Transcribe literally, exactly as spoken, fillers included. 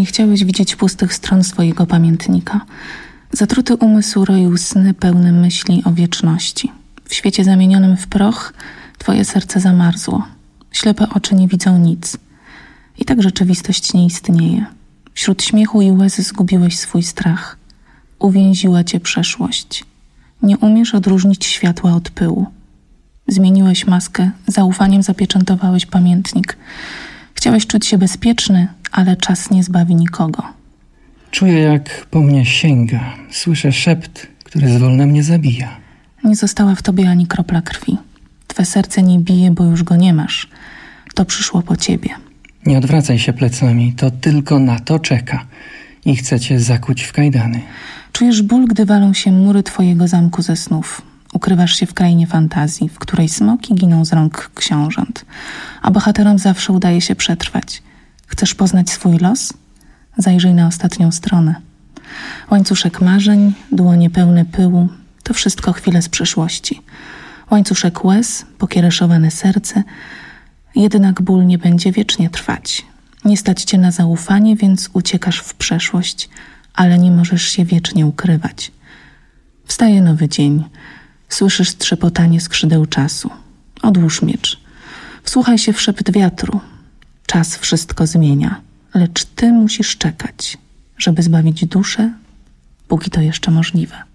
Nie chciałeś widzieć pustych stron swojego pamiętnika. Zatruty umysł roił sny pełne myśli o wieczności. W świecie zamienionym w proch twoje serce zamarzło. Ślepe oczy nie widzą nic. I tak rzeczywistość nie istnieje. Wśród śmiechu i łez zgubiłeś swój strach. Uwięziła cię przeszłość. Nie umiesz odróżnić światła od pyłu. Zmieniłeś maskę, zaufaniem zapieczętowałeś pamiętnik. Chciałeś czuć się bezpieczny, ale czas nie zbawi nikogo. Czuję, jak po mnie sięga. Słyszę szept, który zwolna mnie zabija. Nie została w tobie ani kropla krwi. Twe serce nie bije, bo już go nie masz. To przyszło po ciebie. Nie odwracaj się plecami, to tylko na to czeka i chce cię zakuć w kajdany. Czujesz ból, gdy walą się mury twojego zamku ze snów. Ukrywasz się w krainie fantazji, w której smoki giną z rąk książąt, a bohaterom zawsze udaje się przetrwać. Chcesz poznać swój los? Zajrzyj na ostatnią stronę. Łańcuszek marzeń, dłonie pełne pyłu, to wszystko chwile z przeszłości. Łańcuszek łez, pokiereszowane serce, jednak ból nie będzie wiecznie trwać. Nie stać cię na zaufanie, więc uciekasz w przeszłość, ale nie możesz się wiecznie ukrywać. Wstaje nowy dzień. Słyszysz trzepotanie skrzydeł czasu. Odłóż miecz. Wsłuchaj się w szept wiatru. Czas wszystko zmienia, lecz ty musisz czekać, żeby zbawić duszę, póki to jeszcze możliwe.